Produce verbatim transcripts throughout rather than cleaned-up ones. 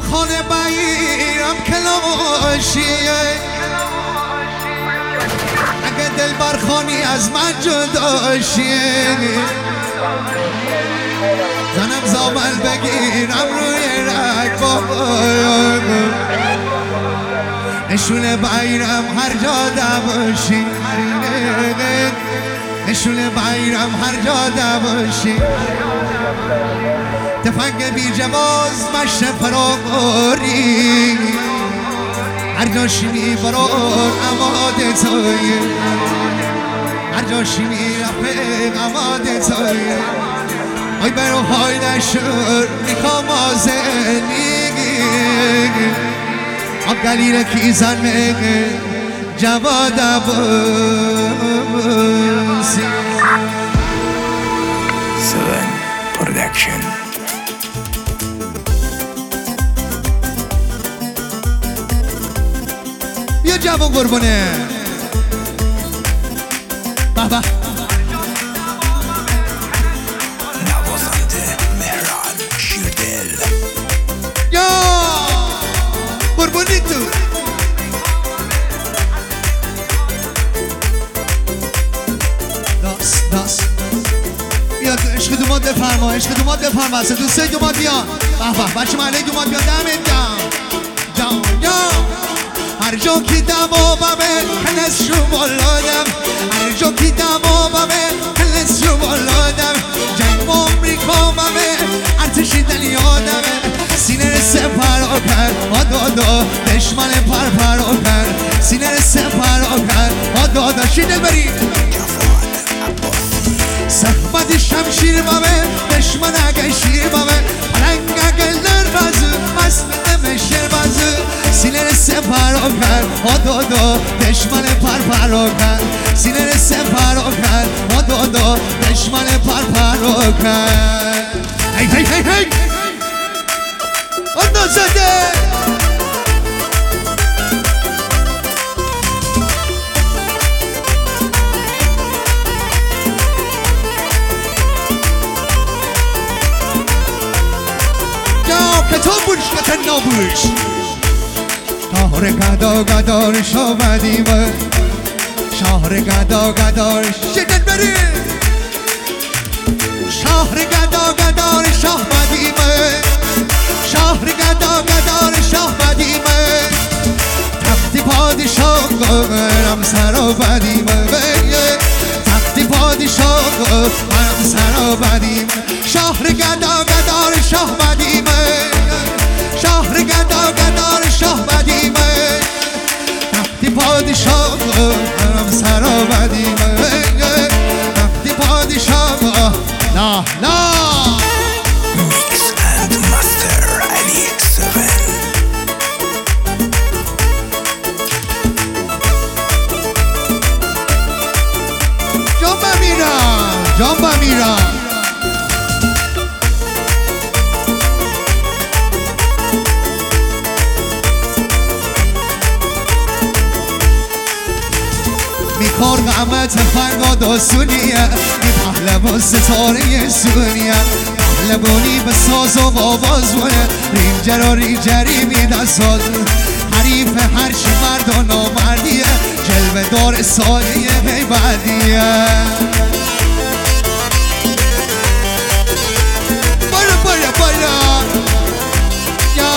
خانه بگیرم کلاشیه اگه دل برخانی از من جداشیه زنم زامل بگیرم روی رگ بابا نشونه بگیرم هر جا دباشی نشونه بگیرم هر جا دباشی تفنگ بی جواز مشت فراغاری هر جاشی میبرون اماده توی هر جاشی میرفق اماده توی آی برو های نشور میکام آزنیگی آب گلیره کی زنمه جواد عباسی سون پرودکشن بیا جوان قربونه بابا نوازنده مهران شیردل یا قربونی تو داس داس بیا عشق دومات بفرما عشق دومات بفرما سه دوسته دومات بیان بابا بچه محله دومات بیان دمت گرم جان یا هر جا که دماغمه کلس شو بالادم هر جا که دماغمه کلس شو بالادم جنگ با امریکا ممه ارتشی دل یادمه سینه رسه پرا کرد آدادا دشمن پر پرا کرد سینه رسه پرا کرد آدادا شی دل برید صحبت شمشیر ممه دشمن اگه شیر ممه پلنگ اگه لربازو مست نمشیر بازو سینه رسه پرا کرد آدادا دشمن پر پرا کرد سینه رسه پرا کرد آدادا دشمن پر پرا کرد هی هی هی هی آدادا زده کتاب بوش کتن نابوش شهر گدا گدارش آمدیم شهر گدا گدارش شدن بریم شهر گدا گدارش آمدیم شهر گدا گدارش آمدیم تختی پادشاه گرم سر آمدیم تختی پادشاه گرم سر آمدیم شهر گدا گدارش آمدیم شهر گدا گدار شاه بدیمه تختی پادشاه هم سر آمدیمه تختی پادشاه لا لا میکس اند مستر علی سون جان بمیرم جان بمیرم میکار قمت فرقاد آسونیه می پهلوان ستاره سونیه پهلوانی به ساز و آواز بونه رینجر و رینجری میدن ساز حریف هر چی مرد و نامردیه جلوه دار ساله بیبردیه بارا بارا بارا یا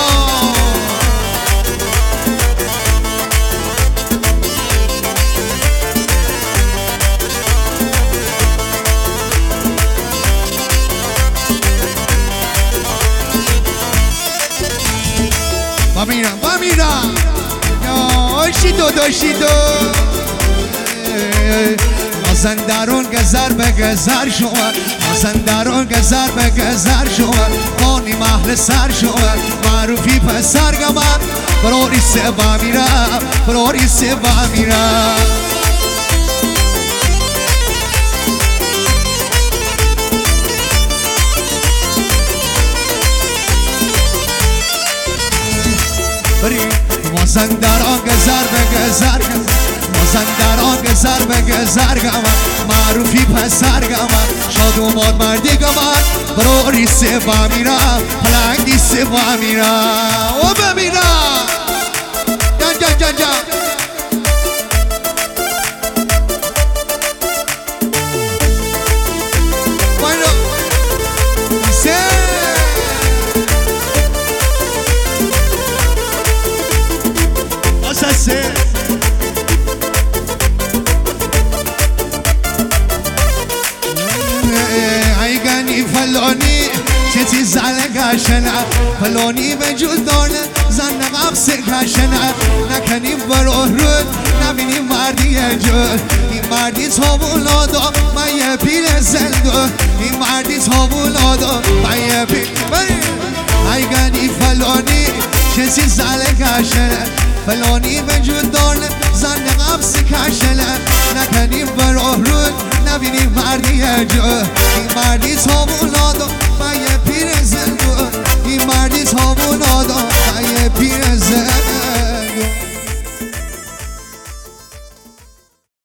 بمیرم بمیرم یا شیدو دو شیدو مازندران گذر به گذر شما مازندران گذر به گذر شما خانی محل سر شما معروفی پسر گمم براری سه بمیرم براری سه بمیرم مازندران گذر به گذر مازندران گذر به گذر معروفی پسر گمم میاد اومد مردی گمان برو ریسه با میرم پلنگ دیسه با میرم و بمیرم جان جان جان جان bueno sí o sea sí عيقاني فلوني شتي زعلك عشان فلوني بجود دارنا زن غبسك عشان نکنی بروه رود نبینی مردی جد این مردی تابولادا من یه پیل زندو این مردی تابولادا من یه پیل عيقاني فلوني شتي زعلك عشان فلونی وجود دارن زن قبس کشنه نکنی بروه رود نبینی مردی جد این مردی تو